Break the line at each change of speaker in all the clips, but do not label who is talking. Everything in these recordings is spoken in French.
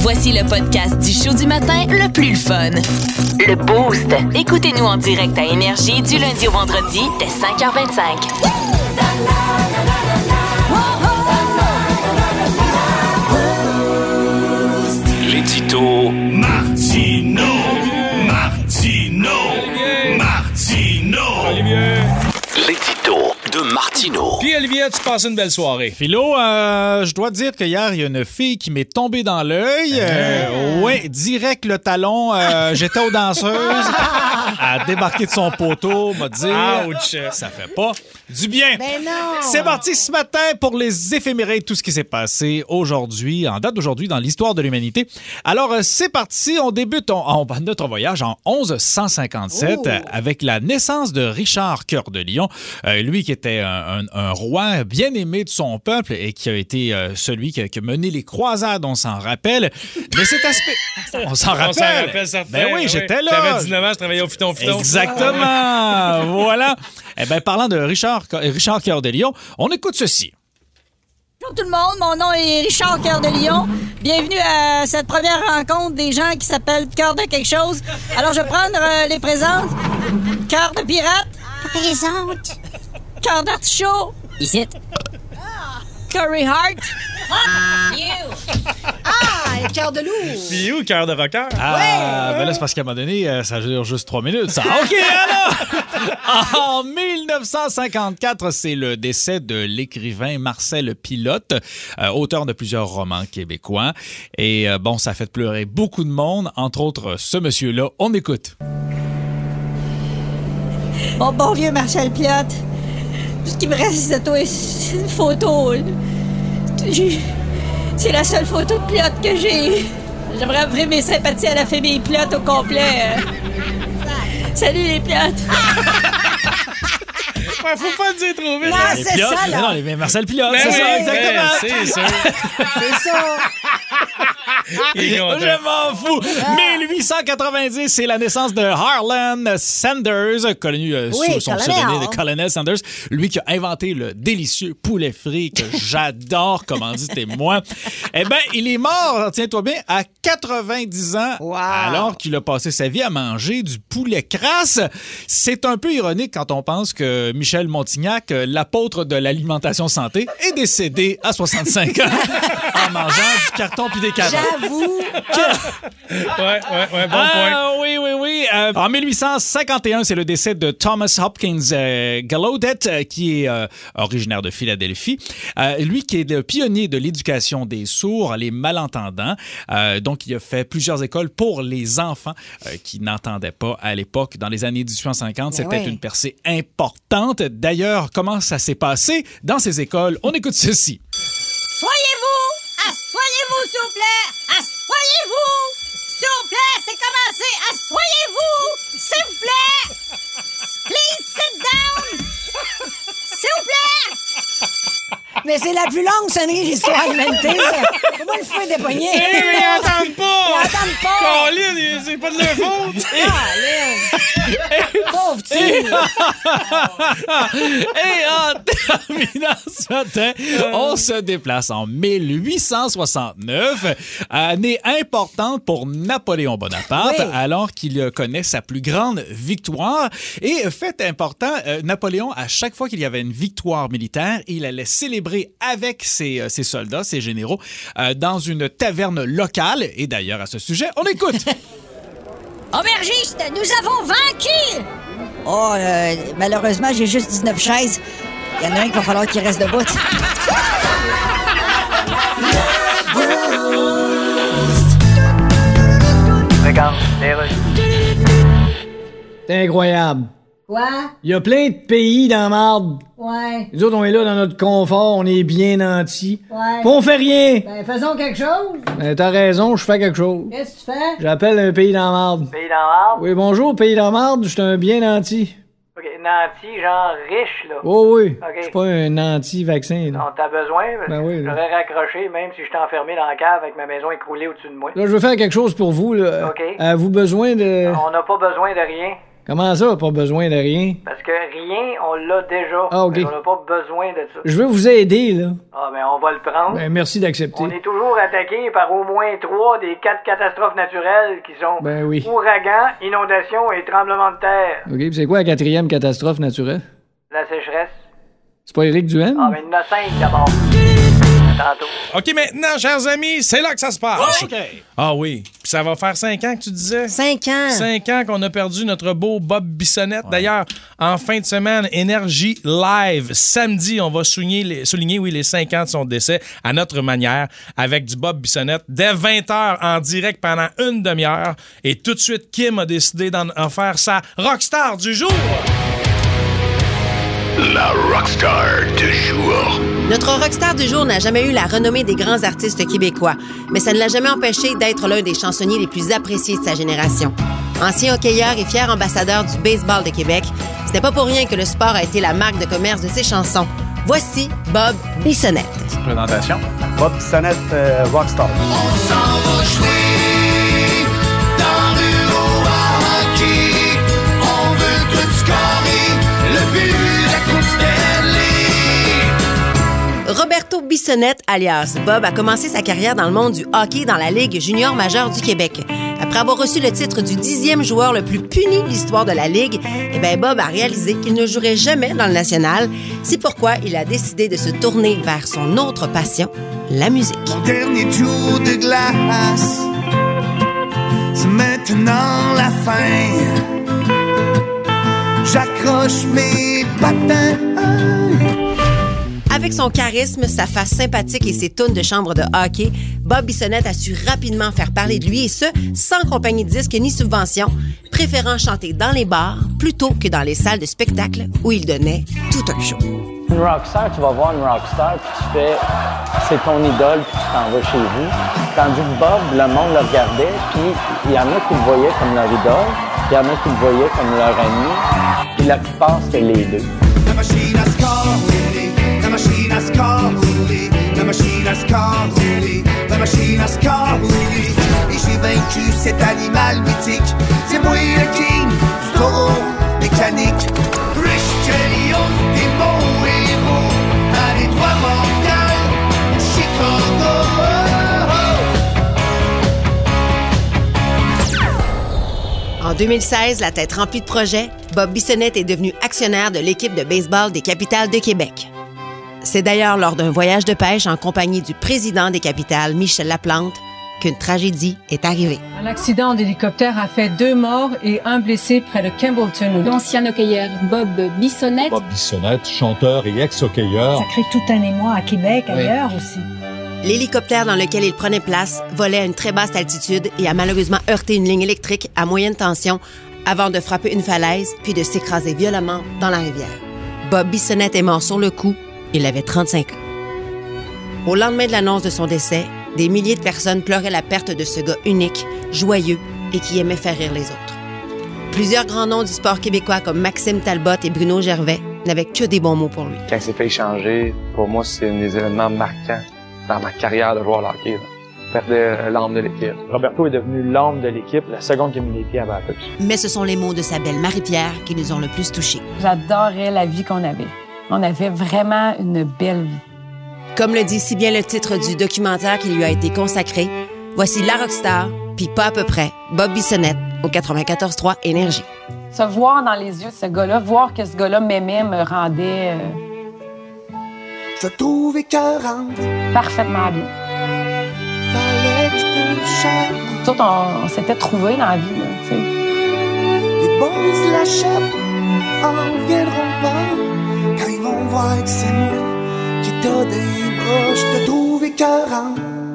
Voici le podcast du show du matin le plus fun. Le Boost. Écoutez-nous en direct à Énergie du lundi au vendredi dès 5h25.
L'édito Martino. L'édito de Martino.
Puis Olivier, tu passes une belle soirée.
Philo, je dois te dire que hier, il y a une fille qui m'est tombée dans l'œil. Oui, direct le talon. J'étais aux danseuses. Elle a débarqué de son poteau, m'a dit...
Ouch!
Ça fait pas du bien.
Ben non!
C'est parti ce matin pour les éphémérides, tout ce qui s'est passé aujourd'hui, en date d'aujourd'hui, dans l'histoire de l'humanité. Alors, c'est parti. On débute notre voyage en 1157 avec la naissance de Richard Cœur de Lion. Lui qui était un roi bien aimé de son peuple et qui a été celui qui a mené les croisades, on s'en rappelle. Mais cet aspect... On s'en rappelle.
On s'en rappelle certains.
Ben oui, j'étais là.
J'avais 19 ans, je travaillais au Fiton.
Exactement. Voilà. Eh bien, parlant de Richard Cœur de Lion, on écoute ceci.
Bonjour tout le monde, mon nom est Richard Cœur de Lion. Bienvenue à cette première rencontre des gens qui s'appellent Cœur de quelque chose. Alors, je vais prendre les présentes. Cœur de pirate.
Présente.
Cœur d'artichaut.
Ici.
Curry Heart.
Cœur de loup.
Puis où, cœur de rocker?
Ben là, c'est parce qu'à un moment donné, ça dure juste 3 minutes. Ça. OK, alors! En 1954, c'est le décès de l'écrivain Marcel Pilote, auteur de plusieurs romans québécois. Et bon, ça a fait pleurer beaucoup de monde, entre autres ce monsieur-là. On écoute.
Mon bon vieux Marcel Pilote. Tout ce qui me reste de toi, c'est une photo. C'est la seule photo de Pilote que j'ai. J'aimerais offrir mes sympathies à la famille Pilote au complet. Salut les Pilotes!
Ouais, faut pas le dire trop vite.
Non,
hein.
c'est ça, là.
Non, mais Marcel Pilote,
Ben
c'est
oui,
ça, exactement.
c'est ça.
C'est ça.
Il est content.
Je m'en fous. 1890, c'est la naissance de Harlan Sanders, connu sous son
colonel.
pseudonyme de Colonel Sanders. Lui qui a inventé le délicieux poulet frit que j'adore, commanditez-moi. Eh bien, il est mort, tiens-toi bien, à 90 ans,
Wow.
alors qu'il a passé sa vie à manger du poulet crasse. C'est un peu ironique quand on pense que Michel Montignac, l'apôtre de l'alimentation santé, est décédé à 65 ans en mangeant du carton puis des carottes.
J'avoue.
Ouais, bon point.
Oui. En 1851, c'est le décès de Thomas Hopkins Gallaudet, qui est originaire de Philadelphie. Lui qui est le pionnier de l'éducation des sourds, les malentendants. Donc, il a fait plusieurs écoles pour les enfants qui n'entendaient pas à l'époque. Dans les années 1850, c'était
oui.
une percée importante. D'ailleurs, comment ça s'est passé dans ces écoles? On écoute ceci.
Soyez-vous. Assoyez-vous, s'il vous plaît. Assoyez-vous. S'il vous plaît, c'est commencé. Assoyez-vous. S'il vous plaît. Please sit down. S'il vous plaît. Mais c'est la plus longue sonnerie de l'histoire de l'humanité. Comment le fouet des poignets?
Mais ils entendent pas!
Ils entendent pas!
Colin, c'est pas de leur faute!
Pauvre petit!
Et en terminant ce matin, on se déplace en 1869, année importante pour Napoléon Bonaparte,
Oui.
alors qu'il connaît sa plus grande victoire. Et fait important, Napoléon, à chaque fois qu'il y avait une victoire militaire, il allait célébrer avec ses soldats, ses généraux, dans une taverne locale. Et d'ailleurs, à ce sujet, on écoute.
Aubergiste, nous avons vaincu! Oh, malheureusement, j'ai juste 19 chaises. Il y en a un qu'il va falloir qu'il reste debout.
Regarde,
C'est incroyable.
Quoi?
Il y a plein de pays dans la marde.
Ouais.
Nous autres, on est là dans notre confort, on est bien nantis.
Ouais.
Puis on fait rien.
Ben, faisons quelque chose.
Ben, t'as raison, je fais quelque chose.
Qu'est-ce que tu fais?
J'appelle un pays dans la marde.
pays dans l'arbre.
Oui, bonjour, pays dans la marde, je suis un bien nanti.
OK, nanti, genre riche, là.
Oh oui,
Ok.
je suis pas un nanti-vaccin, là.
On t'a besoin?
Ben oui, là.
J'aurais raccroché même si j'étais enfermé dans la cave avec ma maison écroulée au-dessus de moi.
Là, je veux faire quelque chose pour vous, là.
Ok.
Avez-vous besoin de...
On n'a pas besoin de rien.
Comment ça, pas besoin de rien?
Parce que rien, on l'a déjà.
Ah, OK.
Mais on n'a pas besoin de ça.
Je veux vous aider, là.
Ah, ben on va le prendre.
Ben, merci d'accepter.
On est toujours attaqué par au moins 3 des 4 catastrophes naturelles qui sont
Ben oui.
ouragans, inondations et tremblements de terre.
OK, puis c'est quoi la 4e catastrophe naturelle?
La sécheresse.
C'est pas Éric Duhaime?
Ah, ben il y en a 5 d'abord. Tantôt.
OK, maintenant, chers amis, c'est là que ça se passe.
OK.
Ah oui. Puis ça va faire 5 ans que tu disais?
5 ans.
5 ans qu'on a perdu notre beau Bob Bissonnette. D'ailleurs, en fin de semaine, Énergie Live, samedi, on va souligner les 5 ans de son décès à notre manière avec du Bob Bissonnette dès 20h en direct pendant une demi-heure. Et tout de suite, Kim a décidé d'en faire sa rockstar du jour.
La rockstar du jour.
Notre rockstar du jour n'a jamais eu la renommée des grands artistes québécois, mais ça ne l'a jamais empêché d'être l'un des chansonniers les plus appréciés de sa génération. Ancien hockeyeur et fier ambassadeur du baseball de Québec, ce n'est pas pour rien que le sport a été la marque de commerce de ses chansons. Voici Bob Bissonnette.
Présentation.
Bob Bissonnette, rockstar.
On s'en va jouer dans le haut à hockey. On veut tout scorer, le but, la coupe Stanley.
Roberto Bissonnette, alias Bob, a commencé sa carrière dans le monde du hockey dans la Ligue junior majeure du Québec. Après avoir reçu le titre du 10e joueur le plus puni de l'histoire de la Ligue, Bob a réalisé qu'il ne jouerait jamais dans le national. C'est pourquoi il a décidé de se tourner vers son autre passion, la musique.
Mon dernier tour de glace, c'est maintenant la fin. J'accroche mes patins.
Avec son charisme, sa face sympathique et ses tunes de chambre de hockey, Bob Bissonnette a su rapidement faire parler de lui et ce, sans compagnie de disques ni subvention, préférant chanter dans les bars plutôt que dans les salles de spectacle où il donnait tout un show.
Une rockstar, tu vas voir une rockstar, puis tu fais, c'est ton idole, puis tu t'en vas chez vous. Tandis que Bob, le monde le regardait, puis il y en a qui le voyaient comme leur idole, puis il y en a qui le voyaient comme leur ami, puis la plupart, c'était les deux.
La machine à score, la machine à score, la machine à score, la machine à score, et j'ai vaincu cet animal mythique. C'est moi le king du taureau mécanique. Richelieu, des beaux héros, à l'Étoile Montréal, Chicago.
En 2016, la tête remplie de projets, Bob Bissonnette est devenu actionnaire de l'équipe de baseball des Capitals de Québec. C'est d'ailleurs lors d'un voyage de pêche en compagnie du président des Capitals, Michel Laplante, qu'une tragédie est arrivée.
Un accident d'hélicoptère a fait 2 morts et 1 blessé près de Campbellton.
L'ancien hockeyeur Bob Bissonnette.
Bob Bissonnette, chanteur et ex-hockeyeur.
Ça crée tout un émoi à Québec, ailleurs aussi.
L'hélicoptère dans lequel il prenait place volait à une très basse altitude et a malheureusement heurté une ligne électrique à moyenne tension avant de frapper une falaise puis de s'écraser violemment dans la rivière. Bob Bissonnette est mort sur le coup. Il avait 35 ans. Au lendemain de l'annonce de son décès, des milliers de personnes pleuraient la perte de ce gars unique, joyeux et qui aimait faire rire les autres. Plusieurs grands noms du sport québécois comme Maxime Talbot et Bruno Gervais n'avaient que des bons mots pour lui.
Quand il s'est fait échanger, pour moi, c'est un des événements marquants dans ma carrière de joueur de hockey. Perdait l'âme de l'équipe.
Roberto est devenu l'âme de l'équipe, la seconde qui a mis les pieds à la puce.
Mais ce sont les mots de sa belle Marie-Pierre qui nous ont le plus touchés.
J'adorais la vie qu'on avait. On avait vraiment une belle vie.
Comme le dit si bien le titre du documentaire qui lui a été consacré, voici la rockstar, puis pas à peu près, Bob Bissonnette, au 94.3 Énergie.
Se voir dans les yeux de ce gars-là, voir que ce gars-là m'aimait, me rendait...
Je te trouve écœurante.
Parfaitement bien.
Fallait que je te chante.
Nous autres, on s'était trouvés dans la vie, là, tu sais.
Les boys de la chape en viendront pas quand ils vont voir que c'est moi qui t'a des bras. Je te trouve écœurante.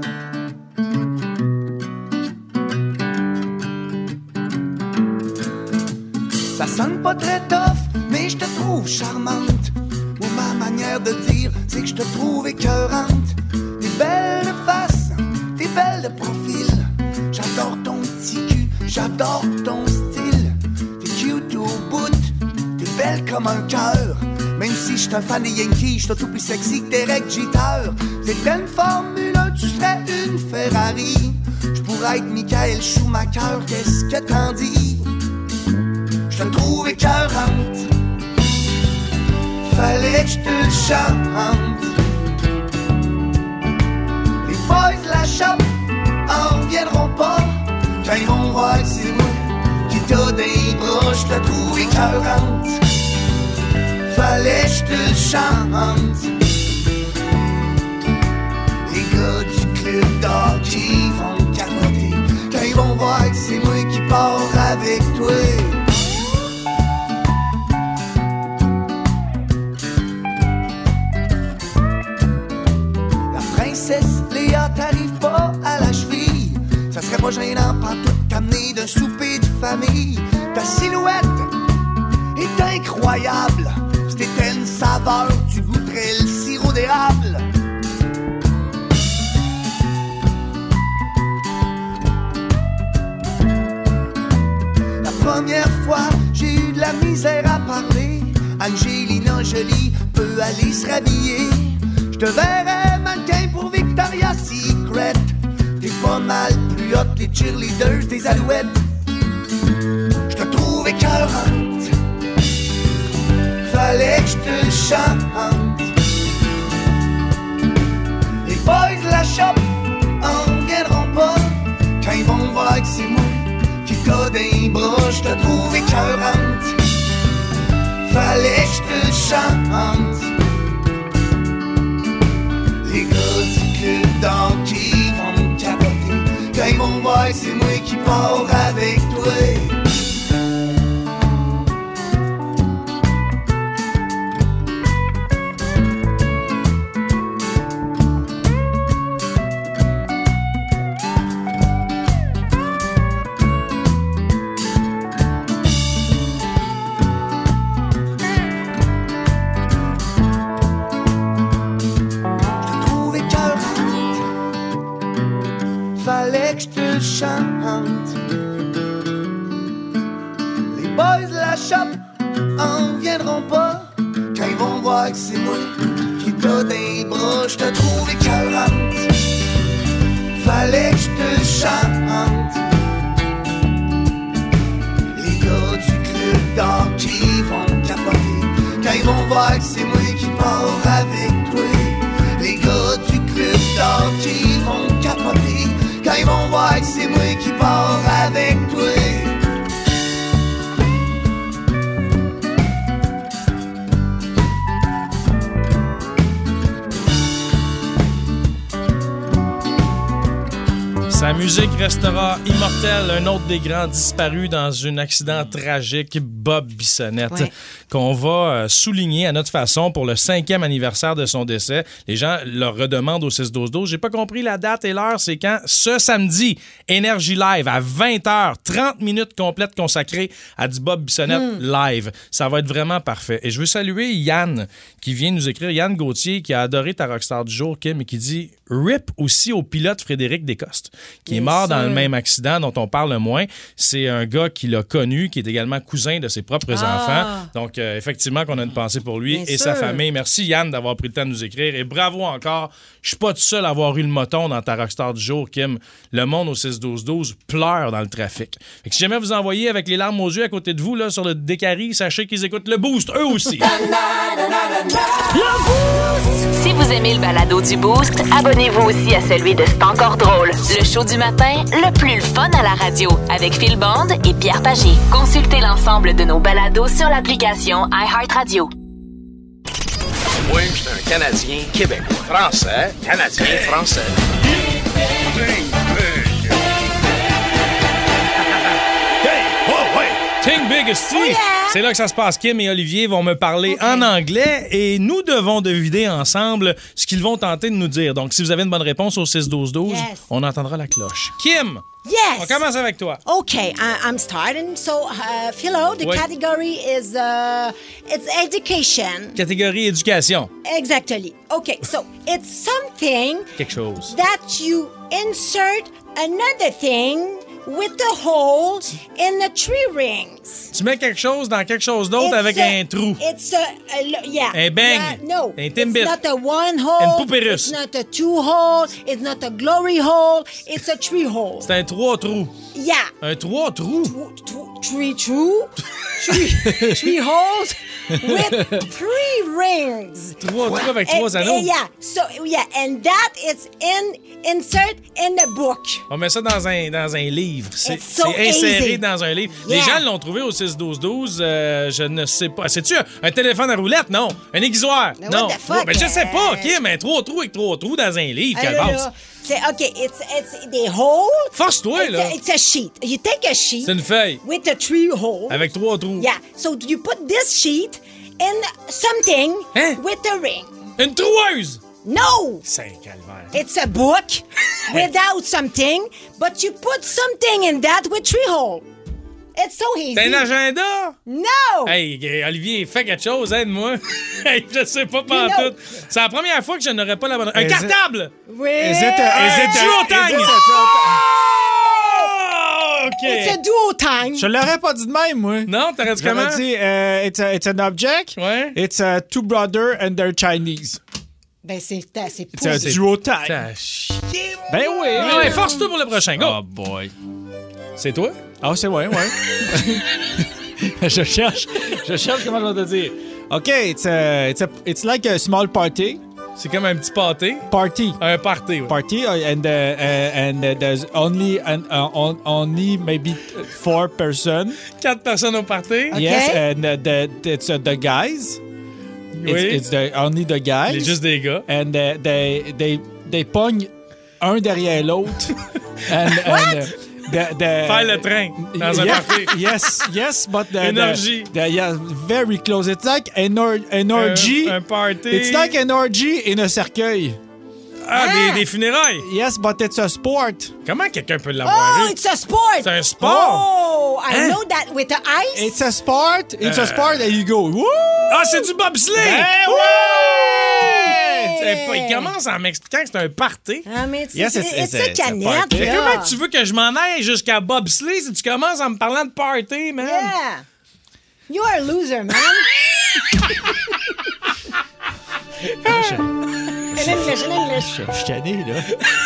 Ça sonne pas très tough, mais je te trouve charmante. Moi, ma manière de dire, c'est que je te trouve écœurante. T'es belle de face, t'es belle de profil. J'adore ton petit cul, j'adore ton style. T'es cute au bout, t'es belle comme un cœur. Même si je suis un fan des Yankees, je suis tout plus sexy que Derek Jeter. T'es une Formule 1, tu serais une Ferrari. Je pourrais être Michael Schumacher, qu'est-ce que t'en dis? je te trouve écœurante. Fallait que je te le chante. Les boys de la shop en reviendront pas quand ils vont voir que c'est moi qui t'a des bras, je te trouve écœurante. Fallait que je te le chante. Les gars du club d'hockey vont capoter quand ils vont voir que c'est moi qui pars avec toi. La princesse Léa t'arrive pas à la cheville. Ça serait pas gênant pantoute t'amener d'un souper de famille. Ta silhouette est incroyable. Si t'étais une saveur, tu goûterais le sirop d'érable. La première fois, j'ai eu de la misère à parler. Angelina Jolie peut aller se rhabiller. Je te verrais mannequin pour Victoria's Secret. T'es pas mal plus hot les cheerleaders des Alouettes. Je te trouve écœurante. Fallait que je te le chante. Les boys de la shop en reviendront pas quand ils vont voir que c'est moi qui t'a des bras, je te trouve écœurante. Fallait que je te le chante. Les gars du club d'hockey vont me capoter quand ils vont voir que c'est moi qui pars avec toi. Fallait que je te le chante. Les boys de la shop en reviendront pas quand ils vont voir que c'est moi qui t'a des bras, je te trouve écœurante. Fallait que je te le chante. Les gars du club d'hockey vont capoter quand ils vont voir que c'est moi qui pars avec toi. Les gars du club d'hockey vont capoter quand ils vont voir que c'est moi qui pars avec toi.
Sa musique restera immortelle. Un autre des grands disparus dans un accident tragique, Bob Bissonnette, qu'on va souligner à notre façon pour le 5e anniversaire de son décès. Les gens le redemandent au 6-12-12. J'ai pas compris la date et l'heure. C'est quand? Ce samedi, Énergie Live à 20h, 30 minutes complètes consacrées à du Bob Bissonnette live. Ça va être vraiment parfait. Et je veux saluer Yann qui vient nous écrire. Yann Gauthier qui a adoré ta Rockstar du jour, Kim, et qui dit « RIP aussi au pilote Frédéric Descostes » qui est mort dans le même accident dont on parle moins. C'est un gars qui l'a connu, qui est également cousin de ses propres enfants. Donc, effectivement, qu'on a une pensée pour lui et sa famille. Merci, Yann, d'avoir pris le temps de nous écrire. Et bravo encore. Je suis pas tout seul à avoir eu le moton dans ta Rockstar du jour, Kim. Le monde au 6-12-12 pleure dans le trafic. Fait que si jamais vous envoyez avec les larmes aux yeux à côté de vous, là, sur le décari, sachez qu'ils écoutent le Boost, eux aussi.
Si vous aimez le balado du Boost, abonnez-vous aussi à celui de C'est encore drôle. Le show du matin, le plus fun à la radio, avec Phil Bond et Pierre Pagé. Consultez l'ensemble de nos balados sur l'application iHeartRadio.
Moi, je suis un Canadien québécois. Français, Canadien, français.
Think Big Esti. C'est là que ça se passe. Kim et Olivier vont me parler en anglais et nous devons deviner ensemble ce qu'ils vont tenter de nous dire. Donc, si vous avez une bonne réponse au 6-12-12, on entendra la cloche. Kim!
Yes.
On commence avec toi.
Okay, I'm starting. So, Philo, the category is it's education.
Catégorie éducation.
Exactly. Okay, so it's something
Quelque chose.
that you insert another thing with the hole in the tree rings.
Tu mets quelque chose dans quelque chose d'autre avec un trou.
It's yeah.
Un bang.
Yeah, no.
Un timbit.
It's not a one hole.
Une poupée russe.
It's not a two hole. It's not a glory hole. It's a tree hole.
C'est un 3 trous.
Yeah.
Un 3 trous?
three holes with 3 rings.
Trois avec 3 anneaux.
And that is insert in the book.
On met ça dans un livre. C'est
so
inséré
easy.
dans un livre.
Yeah.
Les gens l'ont trouvé au 6-12-12. Je ne sais pas. C'est-tu un téléphone à roulette? Non. Un aiguisoire?
Mais
Non.
what the fuck,
Je sais pas. OK, mais 3 trous avec 3 trous dans un livre. Quelle base?
C'est OK, it's the hole.
Force-toi, là.
It's a sheet. You take a sheet.
C'est une feuille.
With the 3 holes.
Avec 3 trous.
Yeah. So you put this sheet in something with a ring.
Une troueuse!
No!
C'est un calvaire.
It's a book without something, but you put something in that with 3 holes. It's so easy.
T'as un agenda?
No!
Hey, Olivier, fais quelque chose, aide-moi. Hey, je sais pas pantoute. C'est la première fois que je n'aurais pas la bonne... Un cartable!
Oui!
Un duotang! OK.
It's a duotang.
Je l'aurais pas dit de même, moi.
Non, t'aurais dit comment?
J'aurais dit, it's an object.
Ouais.
It's two brothers and they're Chinese.
Ben, c'est
C'est un duotang. Ben oui.
Ouais, force-toi pour le prochain. Go!
Oh boy.
C'est toi?
Ah, c'est ouais. je cherche comment je vais te dire. OK, it's like a small party.
C'est comme un petit pâté.
Party.
Un party, ouais.
Party, and there's only maybe 4 persons.
4 personnes au party.
Okay.
Yes, and it's the guys.
Oui.
It's only the guys.
C'est juste des gars.
And they pognent un derrière l'autre.
Faire le train dans un party.
Yes, but
Énergie.
Very close. It's like an orgy.
Un party.
It's like an orgy in a cercueil.
Ah, des funérailles.
Yes, but it's a sport.
Comment quelqu'un peut l'avoir
Oh,
eu?
it's a sport.
C'est un sport.
Oh, I know that with the ice.
It's a sport. It's a sport. There you go. Woo!
Ah, c'est du bobsleigh.
Ben ouais!
Il commence en m'expliquant que c'est un party.
Ah, mais
Yes,
it's a
a
canette,
party.
Mais
là.
comment tu veux que je m'en aille jusqu'à bobsleigh si tu commences en me parlant de party, man?
Yeah. You are a loser, man. In English.
Je suis tanné, là.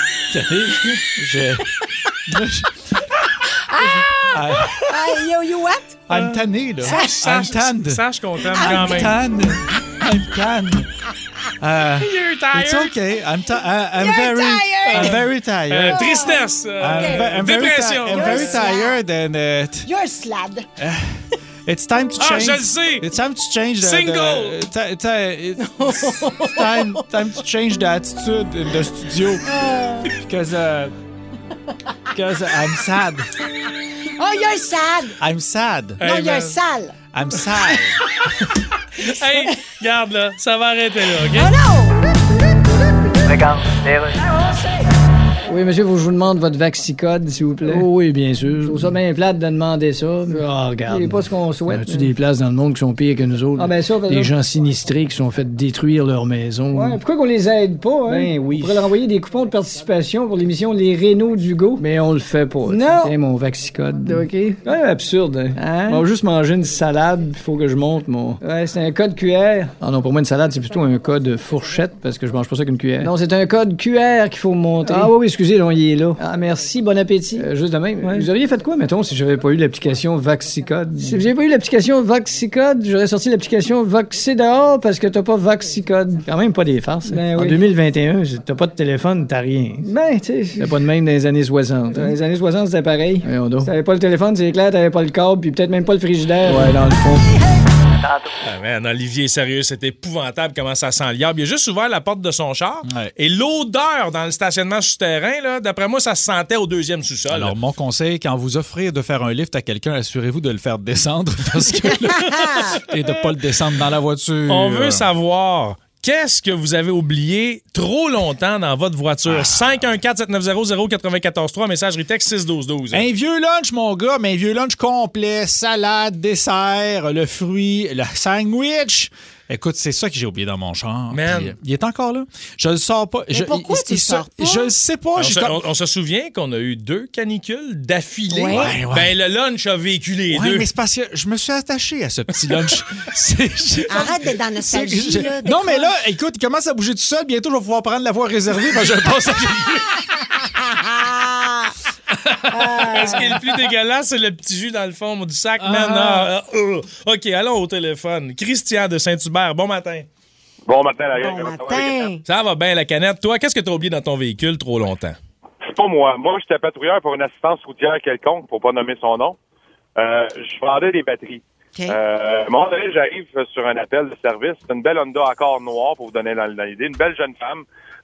You what?
I'm tanné, là. I'm tanned.
Sache qu'on t'aime quand même.
I'm tanned.
You're tired.
It's okay. I'm
You're
very tired.
Tristesse. Dépression.
I'm very tired and
You're slad.
it's time to change.
Ah, je le sais.
It's time to change
Single.
It's time to change the attitude in the studio because I'm sad.
Oh, you're sad.
I'm sad.
No,
Hey,
you're
man.
sale.
I'm sad.
Hey, regarde là, ça va arrêter là, OK?
Oh no!
Regarde,
Oui, monsieur, faut que je vous demande votre vaccicode, s'il vous plaît. Oh, oui, bien sûr. Je trouve ça bien plate de demander ça. Ah, regarde. C'est pas ce qu'on souhaite. As-tu des places dans le monde qui sont pires que nous autres? Ah, ben ça, des gens sinistrés qui sont fait détruire leur maison. Ouais, pourquoi qu'on les aide pas, hein? Ben oui. On pourrait leur envoyer des coupons de participation pour l'émission Les Rénaux d'Hugo. Mais on le fait pas. Non! Tiens, mon vaccicode. OK. Ouais, absurde, hein? On va juste manger une salade, il faut que je monte mon... Ouais, c'est un code QR. Ah non, pour moi, une salade, c'est plutôt un code fourchette, parce que je mange pas ça qu'une cuillère. Non, c'est un code QR qu'il faut montrer. Ah oui, excusez, là, il est là. Ah, merci, bon appétit. Juste de même. Ouais. Vous auriez fait quoi, mettons, si j'avais pas eu l'application Vaxicode? Si vous avez pas eu l'application Vaxicode, j'aurais sorti l'application Vaxé dehors parce que t'as pas Vaxicode. Quand même pas des farces. Ben oui. En 2021, t'as pas de téléphone, t'as rien. Ben, tu sais. T'as pas de même dans les années 60. Dans les années 60, c'était pareil. Si t'avais pas le téléphone, c'est clair, t'avais pas le câble, puis peut-être même pas le frigidaire. Ouais, dans le fond.
Ah man, Olivier, sérieux, c'est épouvantable comment ça sent l'iable. Il a juste ouvert la porte de son char et l'odeur dans le stationnement souterrain, là, d'après moi, ça se sentait au 2e sous-sol.
Alors, mon conseil, quand vous offrez de faire un lift à quelqu'un, assurez-vous de le faire descendre parce que et de pas le descendre dans la voiture.
On veut savoir... Qu'est-ce que vous avez oublié trop longtemps dans votre voiture? 514-790-0943, messagerie texte 61212.
Un vieux lunch, mon gars, mais un vieux lunch complet, salade, dessert, le fruit, le sandwich. Écoute, c'est ça que j'ai oublié dans mon char.
Man.
Puis, il est encore là. Je le sors pas.
Pourquoi tu le sors pas?
Je le sais pas.
On se souvient qu'on a eu 2 canicules d'affilée.
Ouais.
Ben, le lunch a vécu les deux.
Mais c'est parce que je me suis attaché à ce petit lunch.
Arrête d'être dans la nostalgie. Là,
non, mais là, écoute, il commence à bouger tout seul. Bientôt, je vais pouvoir prendre la voie réservée parce que j'ai un passager.
Ce qui est le plus dégueulasse, c'est le petit jus dans le fond du sac. Man, OK, allons au téléphone. Christian de Saint-Hubert, bon matin.
Bon matin, la gang.
Bon matin.
Ça va bien, la canette. Toi, qu'est-ce que tu as oublié dans ton véhicule trop longtemps?
C'est pas moi. Moi, j'étais patrouilleur pour une assistance routière quelconque, pour pas nommer son nom. Je vendais des batteries.
Okay.
À un moment donné, j'arrive sur un appel de service. C'est une belle Honda Accord noire, pour vous donner dans l'idée. Une belle jeune femme.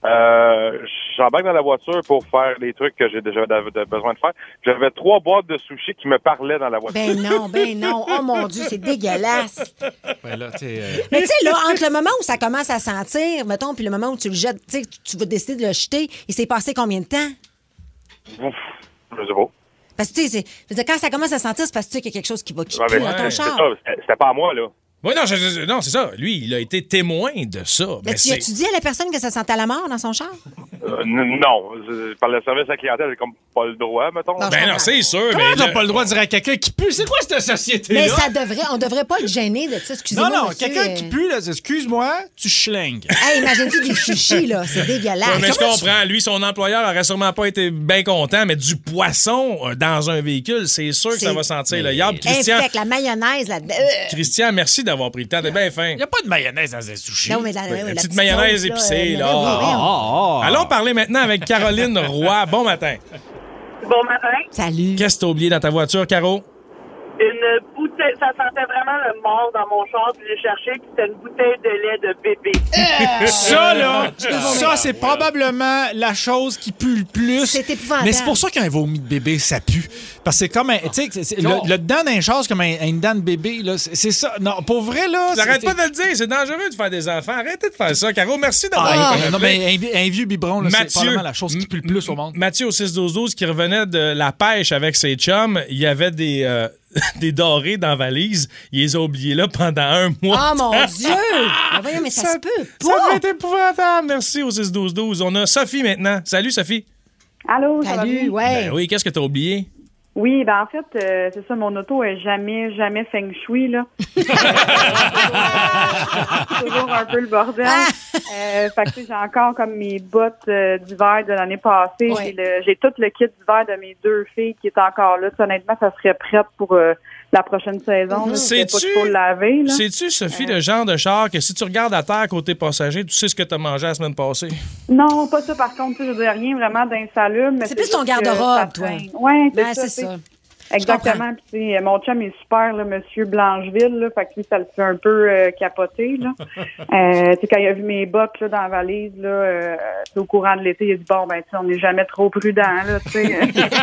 J'embarque dans la voiture pour faire les trucs que j'ai déjà besoin de faire. J'avais 3 boîtes de sushis qui me parlaient dans la voiture.
Ben non. Oh mon Dieu, c'est dégueulasse.
Ben là,
Mais tu sais, là, entre le moment où ça commence à sentir, mettons, puis le moment où tu le jettes, tu sais, tu vas décider de le jeter, il s'est passé combien de temps?
Ouf, je sais pas.
Parce que, tu sais, quand ça commence à sentir, c'est parce que tu sais qu'il y a quelque chose qui va quitter dans ton char.
C'était pas à moi, là.
Oui, non, c'est ça. Lui, il a été témoin de ça.
Mais as-tu dit à la personne que ça sentait la mort dans son char?
Non. Par le service à la clientèle, j'ai comme pas le droit, mettons.
Non, c'est sûr.
Comment
mais
t'as pas le droit de dire à quelqu'un qui pue? C'est quoi cette société-là?
Mais on devrait pas le gêner de ça. Excusez-moi.
Non,
monsieur,
quelqu'un qui pue, là, excuse-moi, tu schlingues.
Hey, imagine-tu du sushi, là. C'est dégueulasse.
Ouais, mais je comprends. Lui, son employeur aurait sûrement pas été bien content, mais du poisson dans un véhicule, c'est sûr que ça va sentir le yab. Christian,
avec la mayonnaise là-dedans.
Christian, merci d'avoir pris le temps. T'es bien fin.
Il n'y a pas de mayonnaise dans un sushi.
Non, mais la
petite mayonnaise
sauce,
épicée, là.
Oui.
Allons parler maintenant avec Caroline Roy. Bon matin.
Bon matin.
Salut.
Qu'est-ce que t'as oublié dans ta voiture, Caro?
Une bouteille, ça sentait vraiment le mort dans mon char, puis j'ai cherché, puis c'était une bouteille de lait de bébé.
Ça, là, ça, c'est probablement la chose qui pue le plus.
C'est épouvantable.
Mais c'est pour ça qu'un vomi de bébé, ça pue. Parce que c'est comme un. Tu sais, le dent d'un char, c'est comme une dent de bébé, là. C'est ça. Non, pour vrai, là.
Arrête pas de le dire, c'est dangereux de faire des enfants. Arrêtez de faire ça, Caro. Merci d'avoir.
Non, mais un vieux biberon, là, c'est probablement la chose qui pue le plus au monde.
Mathieu au 6-12-12 qui revenait de la pêche avec ses chums, il y avait des dorés dans la valise. Il les a oubliés là pendant un mois.
Oh mon Dieu! Ben voyons, mais ça se peut pas!
Ça devait être épouvantable. Merci au 6-12-12. On a Sophie maintenant. Salut, Sophie.
Allô, ça va
Salut,
bien?
ouais.
Ben oui, qu'est-ce que t'as oublié?
Oui, ben en fait, c'est ça, mon auto est jamais feng shui, là. Toujours un peu le bordel. Fait que tu sais, j'ai encore comme mes bottes d'hiver de l'année passée.
Ouais.
J'ai tout le kit d'hiver de mes 2 filles qui est encore là. Honnêtement, ça serait prête pour la prochaine saison. C'est pas qu'il faut le laver, là.
Sais-tu, Sophie, le genre de char que si tu regardes à terre côté passager, tu sais ce que t'as mangé la semaine passée?
Non, pas ça. Par contre, je veux dire, rien vraiment d'insalubre.
C'est plus ton garde-robe, toi.
Oui,
c'est ça.
Exactement. Puis mon chum est super, là, Monsieur Blancheville, là, fait que lui, ça le fait un peu capoter, là. Tu sais, quand il a vu mes bottes là, dans la valise, là, au courant de l'été, il a dit bon, ben, tu sais, on n'est jamais trop prudent, là, tu sais.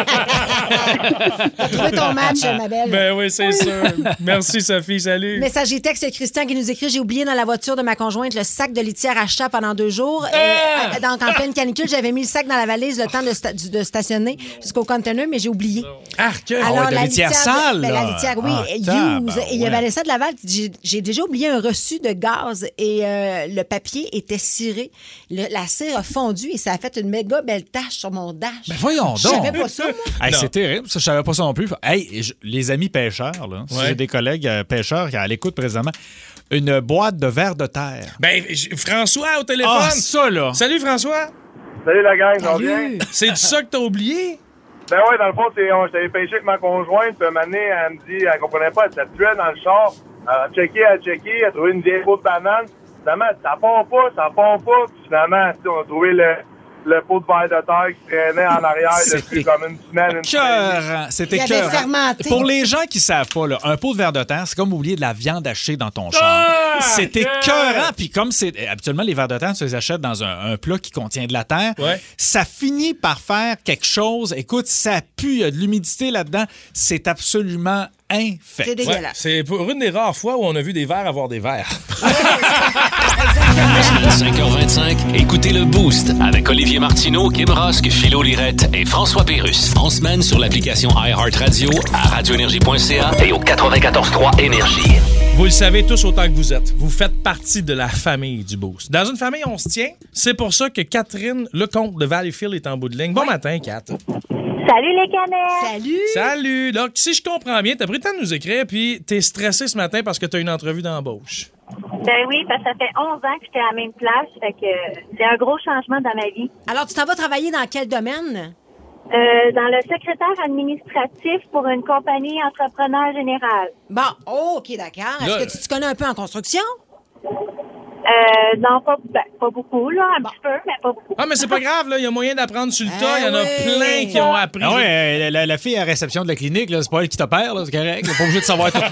T'as trouvé ton match, ma belle.
Ben oui, c'est sûr. Merci, Sophie. Salut.
Message et texte, Christian qui nous écrit: j'ai oublié dans la voiture de ma conjointe le sac de litière à chat pendant 2 jours. Donc, en pleine canicule, j'avais mis le sac dans la valise le temps de stationner jusqu'au container, mais j'ai oublié. Alors,
la litière sale, là.
La litière, oui, use. Et il y avait Vanessa de Laval qui dit: j'ai déjà oublié un reçu de gaz et le papier était ciré. La cire a fondu et ça a fait une méga belle tache sur mon dash.
Ben voyons donc.
Je savais pas ça, moi.
Hey, c'est terrible, ça, je savais pas ça non plus. Hey, les amis pêcheurs, là, si j'ai des collègues pêcheurs qui à l'écoute présentement, une boîte de vers de terre.
Ben, François au téléphone.
Ah, ça, là.
Salut, François.
Salut la gang, ça va bien?
C'est ça que t'as oublié?
Ben ouais, dans le fond, j'étais pêché avec ma conjointe, puis un moment donné, elle me dit, elle comprenait pas, elle tuait dans le char, elle a checké, elle a trouvé une vieille peau de banane, finalement, ça fond pas, puis finalement, on a trouvé le pot de verre de terre qui traînait en arrière depuis comme une semaine.
C'était
Il avait fermenté.
Pour les gens qui savent pas, là, un pot de verre de terre, c'est comme oublier de la viande hachée dans ton char. C'est écœurant. Puis comme c'est habituellement, les vers de terre, tu les achètes dans un plat qui contient de la terre.
Ouais.
Ça finit par faire quelque chose. Écoute, ça pue, il y a de l'humidité là-dedans. C'est absolument infect.
C'est dégueulasse.
C'est pour une des rares fois où on a vu des vers avoir des vers.
5h25, écoutez le Boost avec Olivier Martineau, Kim Rosk, Philo Lirette et François Pérusse. En semaine sur l'application iHeartRadio, à radioénergie.ca et au 94.3 Énergie.
Vous le savez tous autant que vous êtes. Vous faites partie de la famille du Boost. Dans une famille, on se tient. C'est pour ça que Catherine Lecomte de Valleyfield est en bout de ligne. Bon matin, Kat.
Salut les canettes!
Salut!
Salut! Donc, si je comprends bien, t'as pris le temps de nous écrire, puis t'es stressé ce matin parce que t'as une entrevue d'embauche.
Ben oui, parce que ça fait 11 ans que j'étais à la même place, fait que c'est un gros changement dans ma vie.
Alors, tu t'en vas travailler dans quel domaine?
Dans le secrétaire administratif pour une compagnie entrepreneur générale.
Bon, OK, d'accord. Est-ce que tu te connais un peu en construction?
Non, pas beaucoup, là, un petit peu, mais pas beaucoup.
Ah, mais c'est pas grave, là, il y a moyen d'apprendre sur le tas. Il y en a plein qui ont appris.
Ah ouais, la fille à la réception de la clinique, là, c'est pas elle qui t'opère, là, c'est correct. T'es pas obligé de savoir tout.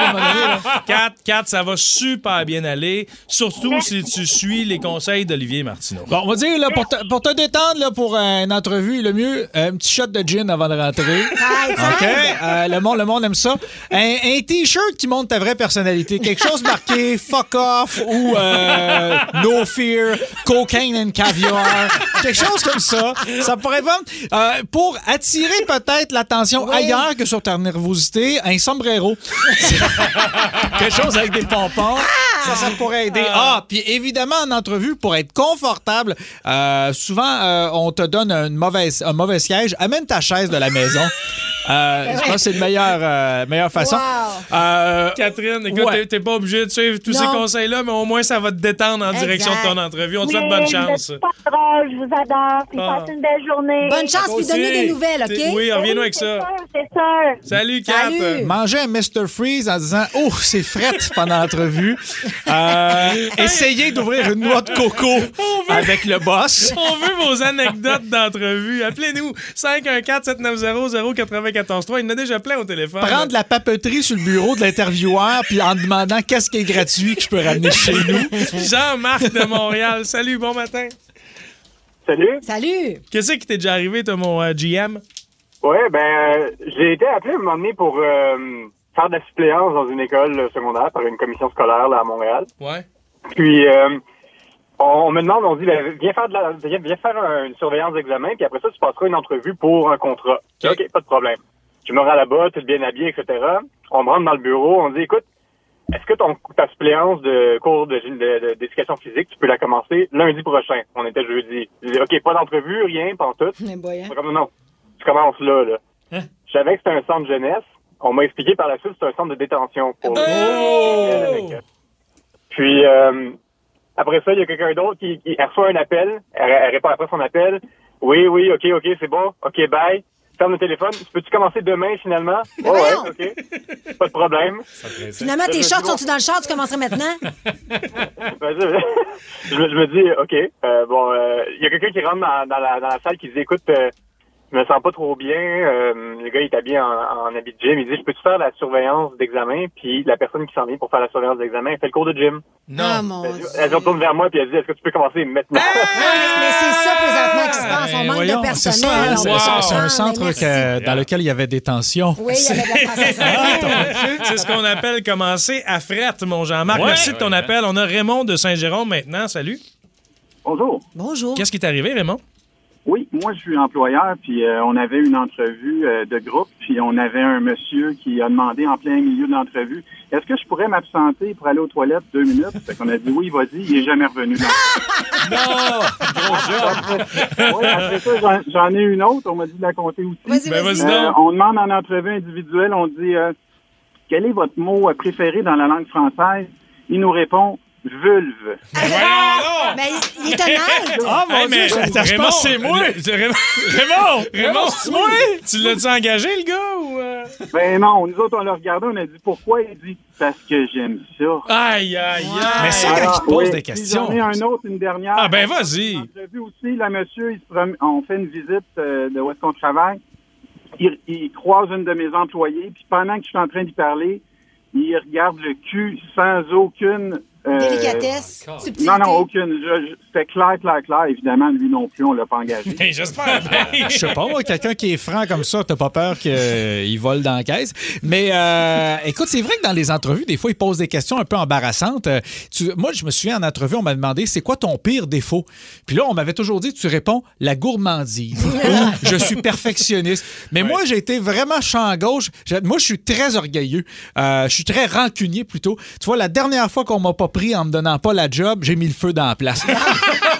Kat, ça va super bien aller, surtout si tu suis les conseils d'Olivier Martineau.
Bon, on va dire, là, pour te détendre, là, pour une entrevue, le mieux, un petit shot de gin avant de rentrer. OK? Le monde aime ça. Un T-shirt qui montre ta vraie personnalité. Quelque chose marqué « fuck off » ou No fear, cocaine and caviar, quelque chose comme ça. Ça pourrait vendre. Pour attirer peut-être l'attention ailleurs que sur ta nervosité, un sombrero. Quelque chose avec des pompons. Ça pourrait aider. Puis évidemment, en entrevue, pour être confortable, souvent, on te donne un mauvais siège. Amène ta chaise de la maison. Je pense que c'est la meilleure façon.
Wow.
Catherine, écoute, t'es pas obligé de suivre tous ces conseils-là, mais au moins, ça va te détendre en direction de ton entrevue. On te souhaite bonne chance.
Vous êtes pas drôle, je vous adore. Puis passez une belle journée.
Bonne chance, puis donnez des nouvelles, OK?
Oui, reviens-nous avec ça.
C'est sûr.
Salut, Kat.
Manger un Mr. Freeze en disant « Oh, c'est frette » pendant l'entrevue. Essayez d'ouvrir une noix de coco avec le boss.
On veut vos anecdotes d'entrevue. Appelez-nous 514-790-0943. Il y en a déjà plein au téléphone.
Prendre la papeterie sur le bureau de l'intervieweur puis en demandant qu'est-ce qui est gratuit que je peux ramener chez nous.
Jean-Marc de Montréal. Salut, bon matin.
Salut.
Qu'est-ce qui t'est déjà arrivé, toi, mon GM?
Oui, j'ai été appelé à un moment donné pour faire de la suppléance dans une école secondaire par une commission scolaire là, à Montréal.
Ouais.
Puis, on me demande, on dit, viens faire une surveillance d'examen, puis après ça, tu passeras une entrevue pour un contrat. OK, pas de problème. Je me rends là-bas, tout bien habillé, etc. On me rentre dans le bureau, on dit, écoute, est-ce que ta suppléance de cours d'éducation physique, tu peux la commencer lundi prochain? On était jeudi. Je dis, OK, pas d'entrevue, rien, pas en tout. Comme, non, tu commences là. Je savais que c'était un centre jeunesse. On m'a expliqué par la suite que c'est un centre de détention pour Puis, après ça, il y a quelqu'un d'autre qui reçoit un appel. Elle répond après son appel. Oui, OK, c'est bon. OK, bye. Ferme le téléphone. Peux-tu commencer demain, finalement? Ouais, OK. Pas de problème.
Finalement, tes shorts sont-tu dans le char? Tu commencerais maintenant?
Je me dis, OK. Il y a quelqu'un qui rentre dans la salle qui dit, écoute, je me sens pas trop bien. Le gars, il est habillé en habit de gym. Il dit, je peux-tu faire la surveillance d'examen? Puis la personne qui s'en vient pour faire la surveillance d'examen, elle fait le cours de gym.
Non.
Elle se retourne vers moi puis elle dit, est-ce que tu peux commencer maintenant?
Mais c'est ça, présentement, qui se passe. On manque de personnel.
C'est un centre dans lequel il y avait des tensions.
Oui, il y avait de la tension.
C'est ce qu'on appelle commencer à frette, mon Jean-Marc. Merci de ton appel. On a Raymond de Saint-Jérôme maintenant. Salut.
Bonjour.
Qu'est-ce qui t'est arrivé, Raymond?
Oui, moi je suis employeur, puis on avait une entrevue de groupe, puis on avait un monsieur qui a demandé en plein milieu de l'entrevue, est-ce que je pourrais m'absenter pour aller aux toilettes 2 minutes? Fait qu'on a dit oui, vas-y, il est jamais revenu.
Non!
Après ça, j'en ai une autre, on m'a dit de la compter aussi.
Vas-y.
On demande en entrevue individuelle, on dit quel est votre mot préféré dans la langue française? Il nous répond vulve.
Mais il est honnête.
Mon Dieu, je pense que c'est moi.
Raymond, c'est moi. Tu l'as-tu engagé, le gars? Ou
Ben non, nous autres, on l'a regardé, on a dit pourquoi? Il dit parce que j'aime ça.
Aïe.
Mais c'est quand il pose des questions.
J'en ai un autre, une dernière.
Ah ben vas-y.
J'ai vu aussi, là, monsieur, on fait une visite de où est-ce qu'on travaille. Il croise une de mes employées, puis pendant que je suis en train d'y parler, il regarde le cul sans aucune...
délicatesse, subtilité.
Non, aucune. C'était clair. Évidemment, lui non plus, on l'a pas engagé.
J'espère.
Je sais pas, moi, quelqu'un qui est franc comme ça, t'as pas peur qu'il vole dans la caisse. Mais écoute, c'est vrai que dans les entrevues, des fois, ils posent des questions un peu embarrassantes. Moi, je me souviens en entrevue, on m'a demandé c'est quoi ton pire défaut? Puis là, on m'avait toujours dit, tu réponds la gourmandise. Ou je suis perfectionniste. Mais moi, j'ai été vraiment champ gauche. Moi, je suis très orgueilleux. Je suis très rancunier plutôt. Tu vois, la dernière fois qu'on m'a pas pris en me donnant pas la job, j'ai mis le feu dans la place.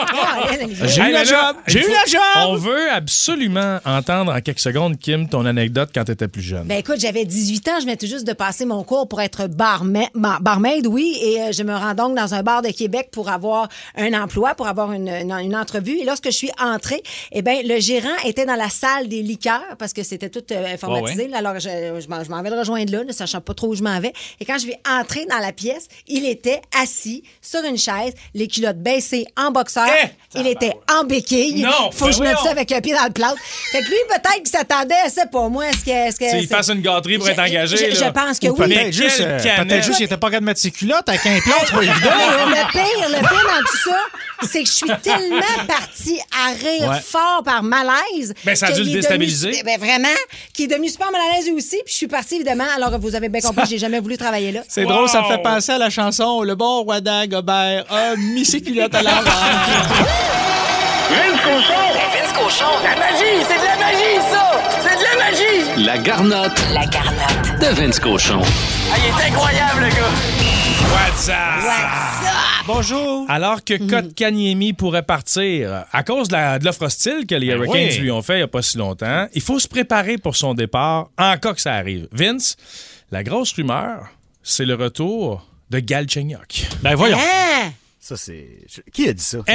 J'ai eu la job! On veut absolument entendre en quelques secondes, Kim, ton anecdote quand tu étais plus jeune.
Ben écoute, j'avais 18 ans, je venais tout juste de passer mon cours pour être barmaid, oui, et je me rends donc dans un bar de Québec pour avoir un emploi, pour avoir une entrevue. Et lorsque je suis entrée, le gérant était dans la salle des liqueurs parce que c'était tout informatisé. Ouais. Alors, je m'en vais le rejoindre là, ne sachant pas trop où je m'en vais. Et quand je vais entrer dans la pièce, il était assis sur une chaise, les culottes baissées en boxeur. Il était en béquille.
Non!
Faut que je mette ça avec un pied dans le plâtre. Fait que lui, peut-être qu'il s'attendait à ça pour moi.
S'il fasse une gâterie pour être engagé.
Je pense que oui.
Peut-être juste qu'il était pas capable de mettre ses culottes avec un plâtre, c'est pas évident.
Le pire dans tout ça, c'est que je suis tellement partie à rire fort par malaise.
Ben, ça a dû le déstabiliser.
Vraiment, qui est devenu super mal à l'aise aussi. Puis je suis partie, évidemment. Alors, vous avez bien compris, j'ai jamais voulu travailler là.
C'est drôle, ça me fait penser à la chanson Le bon roi d'Agobert a mis ses culottes à l'envers.
Vince Cochon! La magie! C'est de la magie, ça! C'est de la magie!
La garnotte de Vince Cochon.
Ah, il est incroyable, le gars!
What's up?
Bonjour!
Alors que Kotkaniemi pourrait partir à cause de l'offre hostile que les Hurricanes lui ont fait il n'y a pas si longtemps, il faut se préparer pour son départ en cas que ça arrive. Vince, la grosse rumeur, c'est le retour de Galchenyuk.
Ben voyons!
Ça, c'est... Qui a dit ça?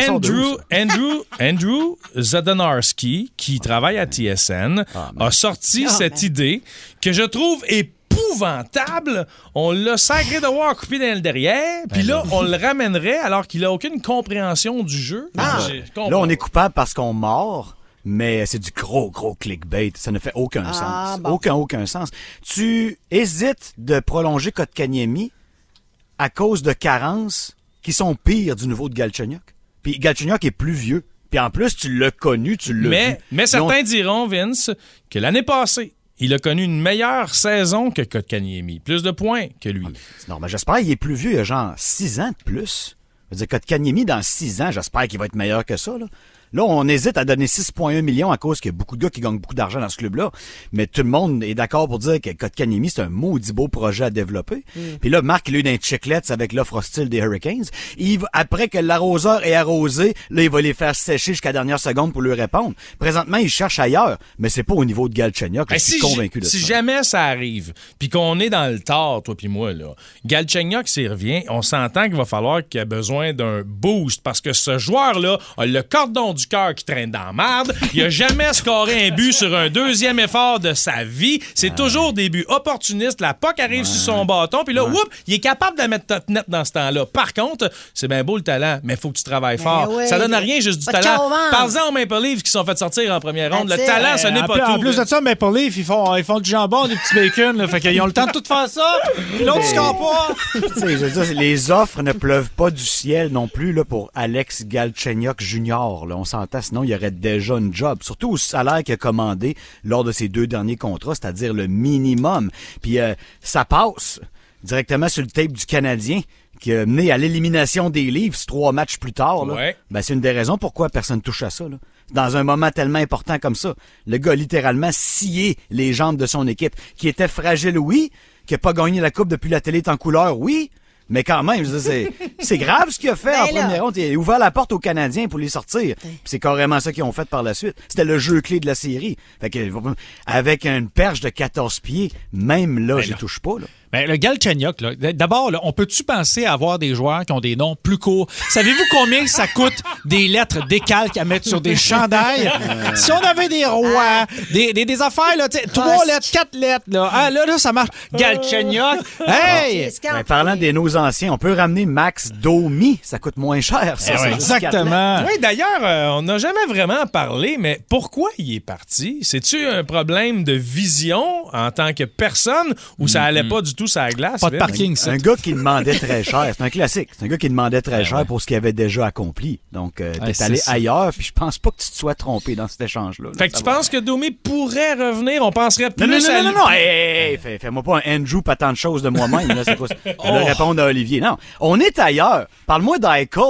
Andrew Zadanarski, qui travaille à TSN, a sorti cette idée que je trouve épouvantable. On l'a sacré de voir coupé dans le derrière, puis là, on le ramènerait alors qu'il n'a aucune compréhension du jeu.
Là, on est coupable parce qu'on mord. Mais c'est du gros clickbait. Ça ne fait aucun sens. Bon. Aucun sens. Tu hésites de prolonger Kotkaniemi à cause de carences qui sont pires du niveau de Galchenyuk. Puis Galchenyuk est plus vieux. Puis en plus, tu l'as connu, tu l'as vu.
Mais certains diront, Vince, que l'année passée, il a connu une meilleure saison que Kotkaniemi. Plus de points que lui.
C'est normal. J'espère qu'il est plus vieux. Il a genre 6 ans de plus. Je veux dire, Kotkaniemi, dans 6 ans, j'espère qu'il va être meilleur que ça, là. Là, on hésite à donner 6,1 millions à cause qu'il y a beaucoup de gars qui gagnent beaucoup d'argent dans ce club-là. Mais tout le monde est d'accord pour dire que Kotkaniemi, c'est un maudit beau projet à développer. Puis là, Marc, il a eu des chiclets avec l'offre hostile des Hurricanes. Après que l'arroseur est arrosé, là, il va les faire sécher jusqu'à la dernière seconde pour lui répondre. Présentement, il cherche ailleurs, mais c'est pas au niveau de Galchenyuk. Je suis convaincu de ça.
Si jamais ça arrive, puis qu'on est dans le tort, toi puis moi, là, Galchenyuk, s'il revient, on s'entend qu'il va falloir qu'il ait besoin d'un boost parce que ce joueur-là a le cordon du cœur qui traîne dans la marde. Il a jamais scoré un but sur un deuxième effort de sa vie. C'est toujours des buts opportunistes. La puck arrive sur son bâton, puis là, il est capable de la mettre top net dans ce temps-là. Par contre, c'est bien beau le talent, mais il faut que tu travailles fort. Ça donne rien, juste du talent. Parle-en aux Maple Leafs qui sont fait sortir en première ronde. Le talent, ce n'est pas tout.
En plus de ça, Maple Leafs, ils font du jambon, des petits bacon. Là, fait qu'ils ont le temps de tout faire ça. Puis l'autre, tu score pas.
Je veux dire, les offres ne pleuvent pas du ciel non plus là, pour Alex Galchenyuk Jr. Là. On s'entend, sinon il y aurait déjà une job. Surtout au salaire qu'il a commandé lors de ses 2 derniers contrats, c'est-à-dire le minimum. Puis ça passe directement sur le tape du Canadien qui a mené à l'élimination des Leafs 3 matchs plus tard. Là. Ben, c'est une des raisons pourquoi personne touche à ça. Là. Dans un moment tellement important comme ça. Le gars a littéralement scié les jambes de son équipe, qui était fragile, oui, qui n'a pas gagné la coupe depuis la télé est en couleur, oui. Mais quand même, c'est grave ce qu'il a fait en première ronde. Il a ouvert la porte aux Canadiens pour les sortir. Puis c'est carrément ça qu'ils ont fait par la suite. C'était le jeu clé de la série. Fait que, avec une perche de 14 pieds, même là, je touche pas. Là.
Ben, le Galchenyuk, là, d'abord, là, on peut-tu penser à avoir des joueurs qui ont des noms plus courts? Savez-vous combien ça coûte des lettres décalques à mettre sur des chandails? Si on avait des rois, des affaires, là, 3 lettres, 4 lettres, là, là, ça marche. Galchenyuk, hey!
Ben, parlant des nos anciens, on peut ramener Max Domi. Ça coûte moins cher, ça.
Exactement.
Oui, d'ailleurs, on n'a jamais vraiment parlé, mais pourquoi il est parti? C'est-tu un problème de vision en tant que personne ou ça allait pas du tout sur la glace?
Pas de parking, ça.
Un gars qui demandait très cher. C'est un classique. C'est un gars qui demandait très cher pour ce qu'il avait déjà accompli. Donc, t'es allé ailleurs, puis je pense pas que tu te sois trompé dans cet échange-là.
Fait que tu penses que Domi pourrait revenir? On penserait plus à...
Non. Hey, fais-moi pas un Andrew pas tant de choses de moi-même. Là, c'est pas... Je vais répondre à Olivier. Non, on est ailleurs. Parle-moi d'Eichel.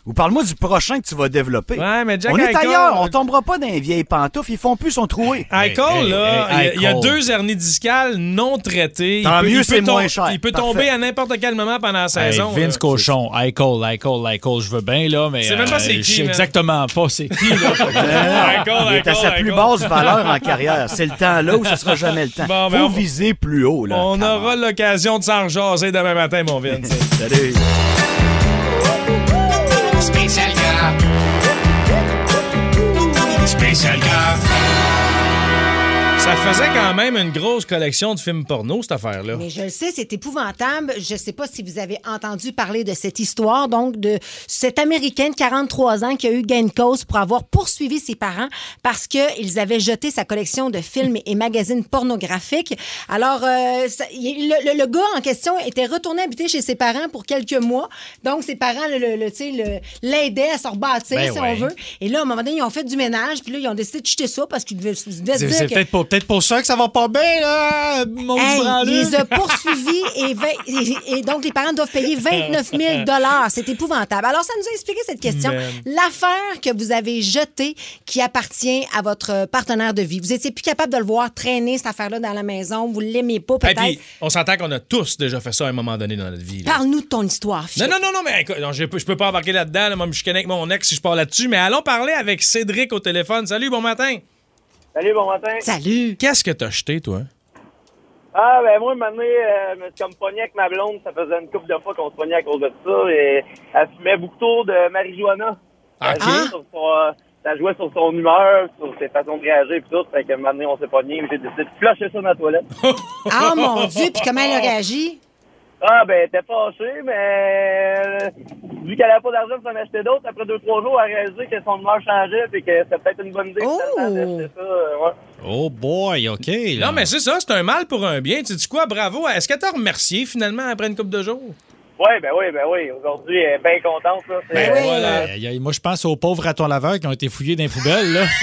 Ou parle-moi du prochain que tu vas développer.
Ouais, mais Jack
on est
Eichel,
ailleurs, on tombera pas dans les vieilles pantoufles, ils font plus son troué.
Eichel, là, il y a 2 hernies discales non traitées.
Tant mieux, c'est moins cher.
Il peut tomber à n'importe quel moment pendant la saison.
Vince Cochon, Eichel, je veux bien, là, mais...
C'est même pas c'est qui,
je sais exactement pas c'est qui,
là. Il est à sa plus basse valeur en carrière. C'est le temps là où ce sera jamais le temps.
Bon,
faut viser plus haut, là.
On aura l'occasion de s'en rejaser demain matin, mon Vince.
Salut.
Spécial gars. Spécial gars.
Ça faisait quand même une grosse collection de films porno, cette affaire-là.
Mais je le sais, c'est épouvantable. Je ne sais pas si vous avez entendu parler de cette histoire, donc de cette Américaine de 43 ans qui a eu gain de cause pour avoir poursuivi ses parents parce qu'ils avaient jeté sa collection de films et magazines pornographiques. Alors, le gars en question était retourné habiter chez ses parents pour quelques mois. Donc, ses parents l'aidaient à se rebâtir, on veut. Et là, à un moment donné, ils ont fait du ménage, puis là, ils ont décidé de jeter ça parce qu'ils devaient se dire que...
peut-être pour ça que ça va pas bien, là, mon
il les a poursuivis et donc les parents doivent payer 29 000 $. C'est épouvantable. Alors, ça nous a expliqué cette question. L'affaire que vous avez jetée qui appartient à votre partenaire de vie. Vous étiez plus capable de le voir traîner, cette affaire-là, dans la maison. Vous l'aimez pas, peut-être.
Puis, on s'entend qu'on a tous déjà fait ça à un moment donné dans notre vie. Là.
Parle-nous de ton histoire, Phil.
Non, mais écoute, je peux pas embarquer là-dedans. Là. Moi, je suis avec mon ex si je parle là-dessus. Mais allons parler avec Cédric au téléphone. Salut, bon matin.
Salut, bon matin.
Salut.
Qu'est-ce que t'as jeté, toi?
Moi, maintenant, je me suis comme pogné avec ma blonde. Ça faisait une couple de fois qu'on se pognait à cause de ça. Et elle fumait beaucoup trop de marijuana. Ça jouait sur son humeur, sur ses façons de réagir et tout. Fait que maintenant, on s'est pogné. J'ai décidé de flusher ça dans la toilette.
Ah, mon Dieu! Puis comment elle a réagi?
Elle était fâchée, mais vu qu'elle n'avait pas d'argent pour s'en acheter d'autres, après 2-3 jours, elle a réalisé que son humeur changeait et que c'était peut-être une bonne idée d'acheter ça.
Oh boy, OK. Là.
Non, mais c'est ça, c'est un mal pour un bien. Tu sais quoi, bravo. Est-ce que t'as remercié finalement après une couple de jours?
Oui. Aujourd'hui, elle est bien contente. Là.
Voilà.
Moi, je pense aux pauvres ratons laveurs qui ont été fouillés dans les poubelles, là.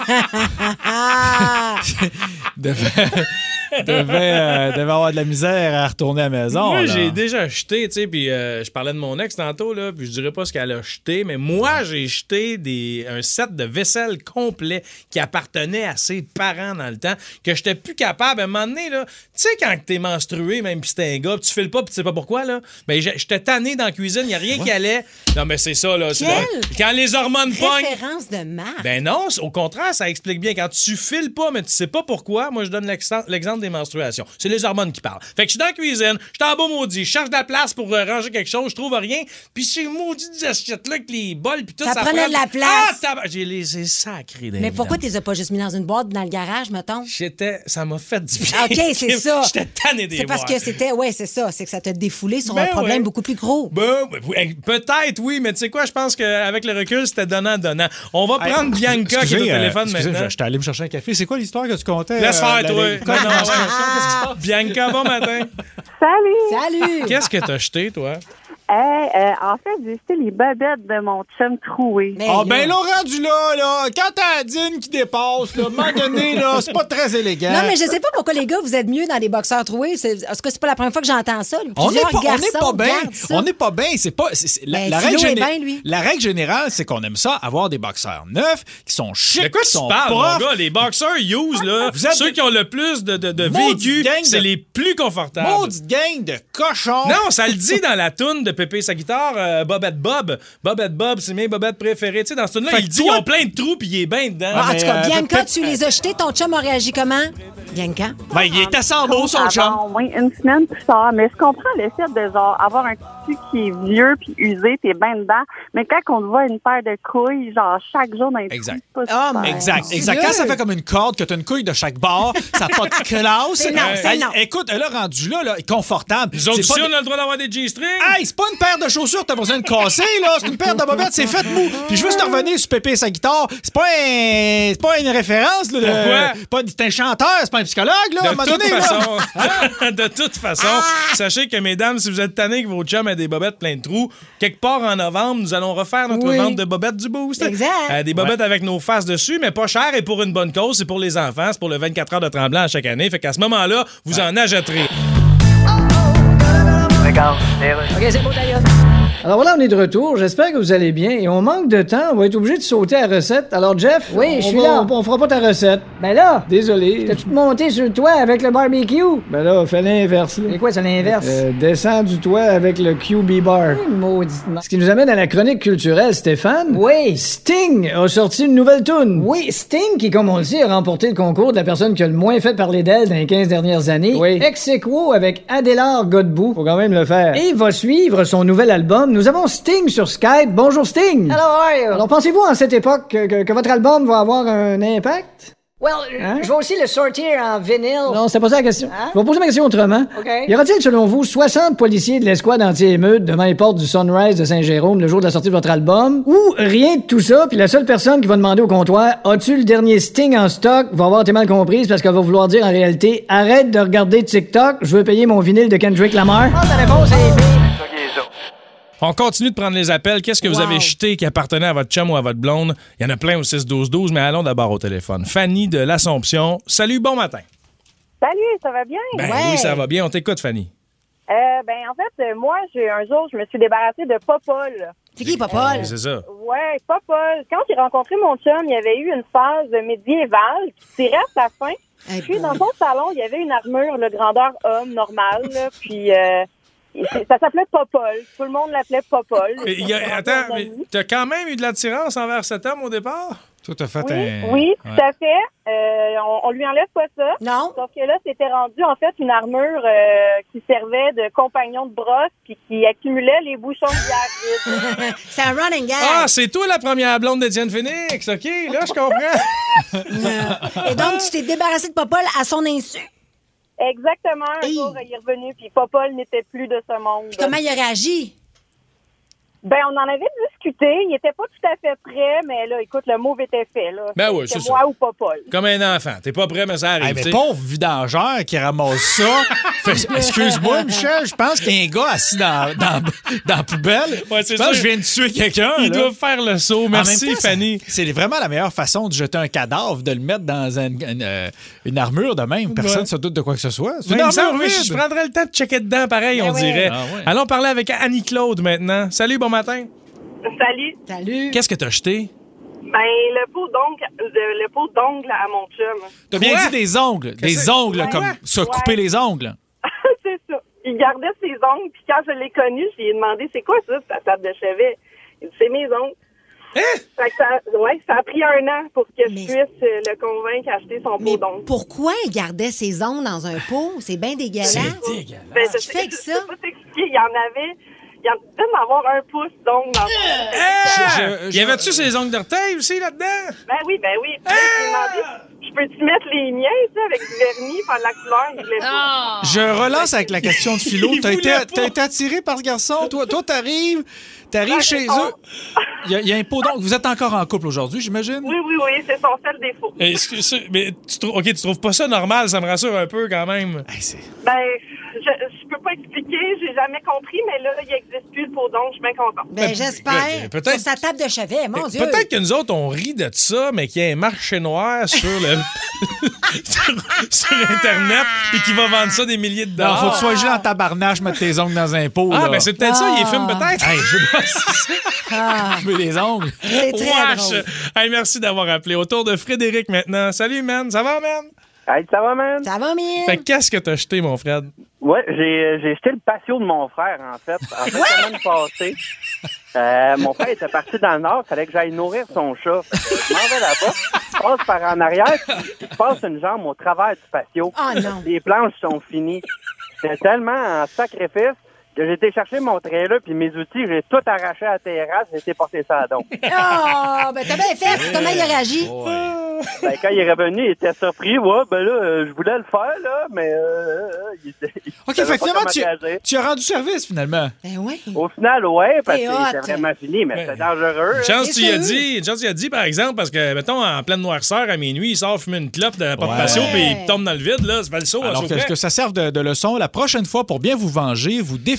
devait avoir de la misère à retourner à la maison.
Moi,
là.
j'ai déjà jeté, tu sais, puis je parlais de mon ex tantôt, là, puis je dirais pas ce qu'elle a jeté, mais moi, j'ai jeté un set de vaisselle complet qui appartenait à ses parents dans le temps, que j'étais plus capable. À un moment donné, là, tu sais, quand t'es menstrué, même si t'es un gars, pis tu files pas, pis tu sais pas pourquoi, là, ben, j'étais tanné dans la cuisine, y a rien qui allait. Non, mais c'est ça, là. Quand les hormones pognent.
Référence de marque.
Ben non, au contraire, ça explique bien. Quand tu files pas, mais tu sais pas pourquoi, moi, je donne l'exemple des menstruations. C'est les hormones qui parlent. Fait que je suis dans la cuisine, je suis en beau maudit, je cherche de la place pour ranger quelque chose, je trouve rien, puis ces maudites assiettes-là avec les bols, puis tout ça.
Ça prenait de la place.
J'ai laissé sacré.
Mais pourquoi tu les as pas juste mis dans une boîte dans le garage, mettons?
Ça m'a fait du bien.
OK, c'est ça.
J'étais tanné des
C'est parce que c'était, c'est ça, c'est que ça t'a défoulé sur un problème beaucoup plus gros.
Peut-être, oui, mais tu sais quoi, je pense qu'avec le recul, c'était donnant-donnant. On va prendre Bianca qui est au téléphone maintenant.
J'étais allé me chercher un café. C'est quoi l'histoire que tu comptais?
Laisse faire, toi. Bianca, bon matin.
Salut.
Qu'est-ce que t'as jeté, toi?
En fait, j'ai jeté les bobettes de mon chum troué.
Ben là, rendu là, quand t'as la dîne qui dépasse, là, à un moment donné, là, c'est pas très élégant.
Non, mais je sais pas pourquoi les gars, vous êtes mieux dans les boxeurs troués. Est-ce que c'est pas la première fois que j'entends ça?
On n'est pas bien. C'est pas. La règle générale, c'est qu'on aime ça, avoir des boxeurs neufs, qui sont chics.
De quoi tu parles, mon gars? Les boxeurs used, là, ceux qui ont le plus de vécu, c'est les plus confortables.
Maudite gang de cochons.
Non, ça le dit dans la toune de Pépé sa guitare, Bobette Bob. Bobette Bob, c'est mes bobettes préférées. Tu sais, dans ce tune-là, il dit qu'ils ont plein de trous puis il est bien dedans.
En tout cas, Bianca, tu les as jetés. Ton chum a réagi comment? Bianca?
Ben, il était sans beau, son chum.
Oui, une semaine plus tard. Mais je comprends le fait de genre avoir un tissu qui est vieux puis usé, t'es bien dedans. Mais quand on te voit une paire de couilles, genre chaque jour dans les
Exact.
trous, c'est pas super.
Exact. Quand ça fait comme une corde, que t'as une couille de chaque bord, ça n'a pas de classe.
C'est non.
Écoute, elle a rendu là, confortable.
Nous autres aussi, on a le droit d'avoir des G-strings.
Hey, c'est pas une paire de chaussures que t'as besoin de casser, là. C'est une paire de bobettes, c'est fait mou. Puis je veux juste revenir sur Pépé et sa guitare. C'est pas une référence, là. Pourquoi? C'est un chanteur, c'est pas un psychologue, là.
De toute façon, sachez que, mesdames, si vous êtes tannés que vos chums aient des bobettes plein de trous, quelque part en novembre, nous allons refaire notre vente de bobettes du Boost.
Exact.
Des bobettes avec nos faces dessus, mais pas cher et pour une bonne cause. C'est pour les enfants. C'est pour le 24 heures de Tremblant à chaque année. Fait qu'à ce moment-là, vous en achèterez.
Regarde,
OK, c'est beau, d'ailleurs. Alors voilà, on est de retour. J'espère que vous allez bien. Et on manque de temps. On va être obligé de sauter à la recette. Alors, Jeff,
Oui, je suis là.
On fera pas ta recette.
Ben là,
Désolé.
t'as-tu monté sur le toit avec le barbecue?
Ben là, fais l'inverse. là.
C'est quoi, c'est l'inverse?
Descends du toit avec le QB bar.
Mauditement.
Ce qui nous amène à la chronique culturelle, Stéphane.
Oui.
Sting a sorti une nouvelle toune.
Oui, Sting, qui, comme on le sait, a remporté le concours de la personne qui a le moins fait parler d'elle dans les 15 dernières années.
Oui.
Ex aequo avec Adélard Godbout.
Faut quand même le faire.
Et va suivre son nouvel album. Nous avons Sting sur Skype. Bonjour, Sting.
Hello, how are you?
Alors, pensez-vous en cette époque que votre album va avoir un impact?
Well,
Hein?
je vais aussi le sortir en vinyle.
Non, c'est pas ça la question.
Hein?
Je vais poser ma question autrement.
OK.
Y aura-t-il, selon vous, 60 policiers de l'escouade anti-émeute devant les portes du Sunrise de Saint-Jérôme le jour de la sortie de votre album? Ou rien de tout ça, puis la seule personne qui va demander au comptoir « As-tu le dernier Sting en stock? » va avoir été mal comprise parce qu'elle va vouloir dire en réalité « Arrête de regarder TikTok, je veux payer mon vinyle de Kendrick Lamar. »
Ah, ta réponse est
On continue de prendre les appels. Qu'est-ce que vous avez jeté qui appartenait à votre chum ou à votre blonde? Il y en a plein au 6-12-12, mais allons d'abord au téléphone. Fanny de l'Assomption. Salut, bon matin.
Salut, ça va bien?
Ben oui, ça va bien. On t'écoute, Fanny.
En fait, moi, un jour, je me suis débarrassée de Popol.
C'est qui, Popol?
C'est ça.
Ouais, Popol. Quand j'ai rencontré mon chum, il y avait eu une phase médiévale qui tirait à sa fin. Puis, dans son salon, il y avait une armure, le grandeur homme, normale. Là, puis, ça s'appelait Popol. Tout le monde l'appelait Popol.
Attends, mais t'as quand même eu de l'attirance envers cet homme au départ?
Tout à fait.
Oui, tout à fait. On lui enlève pas ça.
Non.
Sauf que là, c'était rendu, en fait, une armure qui servait de compagnon de brosse puis qui accumulait les bouchons de bière.
C'est un running gag.
Ah, c'est toi la première blonde d'Étienne Phoenix. OK, là, je comprends.
Et donc, tu t'es débarrassé de Popol à son insu.
Exactement. Un jour, il est revenu, puis Popol n'était plus de ce monde.
Puis comment il a réagi?
Ben, on en avait discuté. Il était pas tout à fait prêt, mais là, écoute, le move était fait, là.
Ben oui, c'est ça.
moi ou Popol.
Comme un enfant. T'es pas prêt, mais ça arrive.
Mais pauvre vidangeur qui ramasse ça. Excuse-moi, Michel, je pense qu'il y a un gars assis dans la poubelle.
Ouais, c'est
je pense
ça.
que je viens de tuer quelqu'un.
Il
là.
doit faire le saut. Merci,
En même temps,
Fanny.
C'est vraiment la meilleure façon de jeter un cadavre, de le mettre dans une armure de même. Personne ne se doute de quoi que ce soit. C'est une armure vide.
Je prendrais le temps de checker dedans, pareil, on dirait.
Ah ouais.
Allons parler avec Annie-Claude maintenant. Salut, bon matin.
Salut.
Salut.
Qu'est-ce que t'as jeté?
Ben, le pot d'ongle à mon chum.
T'as bien dit des ongles. Des ongles, comme se couper les ongles.
C'est ça. Il gardait ses ongles, puis quand je l'ai connu, je lui ai demandé, c'est quoi ça, ta table de chevet? Il dit, c'est mes ongles. Fait que ça a pris 1 an pour que je puisse le convaincre à acheter son pot d'ongles.
Pourquoi il gardait ses ongles dans un pot? C'est bien dégueulasse.
C'est dégueulasse.
Ben, je fais que ça.
Je peux pas t'expliquer. Il y en peut avoir 1 pouce d'ongles dans son
Y avait-tu ses ongles d'orteil aussi là-dedans?
Ben oui. Puis là, j'ai demandé, je peux-tu mettre les miens, tu sais, avec du vernis, faire de la couleur? Il voulait pas.
Je relance avec la question de Philo. T'as été attiré par ce garçon. Toi, t'arrives chez eux. Il y a un pot d'ongles. Vous êtes encore en couple aujourd'hui, j'imagine?
Oui, c'est son seul défaut.
Mais tu trouves pas ça normal? Ça me rassure un peu quand même.
Ben, je peux pas expliquer, j'ai jamais compris, mais là, il n'existe plus le pot d'ongles, je suis bien contente.
Ben, j'espère.
Peut-être-
Sur sa table de chevet, mon Dieu.
Peut-être que nous autres, on rit de ça, mais qu'il y a un marché noir sur le sur Internet et qui va vendre ça des milliers de
Non,
dollars.
faut que tu sois gelé en tabarnache, mettre tes ongles dans un pot.
Ah,
là.
ben c'est peut-être ça, il fume peut-être.
Hey, je sais pas. Je veux des ongles.
C'est très
Wesh!
drôle.
Hey, merci d'avoir appelé. Au tour de Frédéric maintenant. Salut, man. Ça va, man?
Hey, ça va, man?
Ça va, Mille?
Fait que qu'est-ce que t'as jeté, mon Fred?
Ouais, j'ai jeté le patio de mon frère, en fait. En fait, la semaine passée, mon frère était parti dans le nord, il fallait que j'aille nourrir son chat. Fait que je m'en vais là-bas, je passe par en arrière, puis je passe une jambe au travers du patio.
Ah non.
Les planches sont finies. C'était tellement en sacrifice que j'ai été chercher mon trailer puis mes outils, j'ai tout arraché à la terrasse, j'ai été porter ça à don.
Ah, ben t'as bien fait. Comment il a réagi?
Ben, quand il est revenu, il était surpris. Ouais, ben là, je voulais le faire, là, mais il
OK,
savait
fait
pas
finalement,
comment réagir.
tu as rendu service, finalement.
Ben oui.
Au final, ouais, parce que
T'es hot.
c'était vraiment fini, mais c'était dangereux.
Une chance, tu y as dit, par exemple, parce que, mettons, en pleine noirceur, à minuit, il sort fumer une clope de la porte patio puis il tombe dans le vide, là. Ça fait le saut.
Alors que ça serve de leçon, la prochaine fois, pour bien vous venger, vous définissez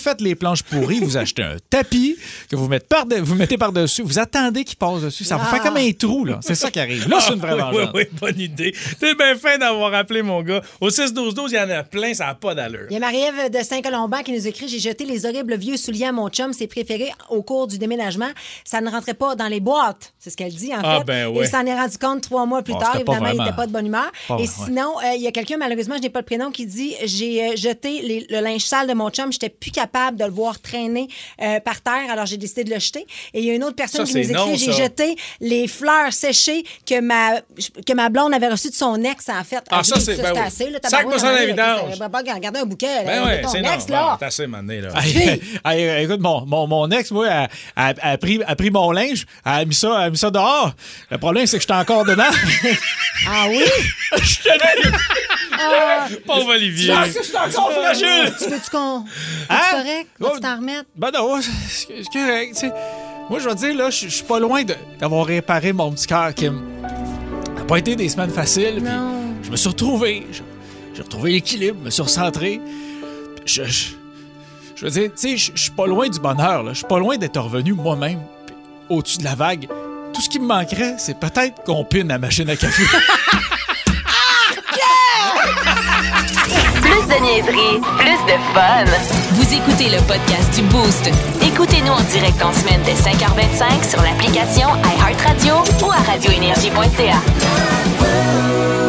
défaites les planches pourries, vous achetez un tapis que vous mettez par-dessus, vous attendez qu'il passe dessus. Ça vous fait comme un trou, là. C'est ça qui arrive. Là, c'est une vraie vengeance.
Oui, bonne idée. T'es bien fin d'avoir appelé, mon gars. Au 6-12-12, il y en a plein, ça n'a pas d'allure.
Il y a Marie-Ève de Saint-Colomban qui nous écrit « J'ai jeté les horribles vieux souliers à mon chum, ses préférés, au cours du déménagement. Ça ne rentrait pas dans les boîtes. » C'est ce qu'elle dit, en fait.
Ben ouais.
Il s'en est rendu compte 3 mois plus tard. Évidemment, il n'était pas de bonne humeur. Sinon, il y a quelqu'un, malheureusement, je n'ai pas le prénom, qui dit « J'ai jeté le linge sale de mon chum. J'étais plus capable de le voir traîner par terre. Alors, j'ai décidé de le jeter. » Et il y a une autre personne qui nous écrit « J'ai jeté les fleurs séchées que ma blonde avait reçues de son ex, en fait. »
Ça, c'est
assez.
Sac-moi ça dans les vidanges.
Garder un bouquet.
Ben oui, c'est
ex, là.
T'as assez, mané, là.
Écoute, mon ex, moi, a pris mon linge, elle a mis ça dehors. Le problème, c'est que j'étais encore dedans.
Ah oui?
Je tenais.
Pauvre Olivier.
Je suis encore fragile.
Tu veux-tu qu'on... C'est correct? Vas-tu t'en remettre?
Ben non, c'est correct. T'sais, moi, je vais te dire, là, je suis pas loin d'avoir réparé mon petit cœur, Kim. Ça n'a pas été des semaines faciles. Puis je me suis retrouvé. J'ai retrouvé l'équilibre, je me suis recentré. Je veux dire, tu sais, je suis pas loin du bonheur. Je suis pas loin d'être revenu moi-même au-dessus de la vague. Tout ce qui me manquerait, c'est peut-être qu'on pine la machine à café.
Plus de niaiserie, plus de fun. Vous écoutez le podcast du Boost. Écoutez-nous en direct en semaine dès 5h25 sur l'application iHeartRadio ou à radioénergie.ca.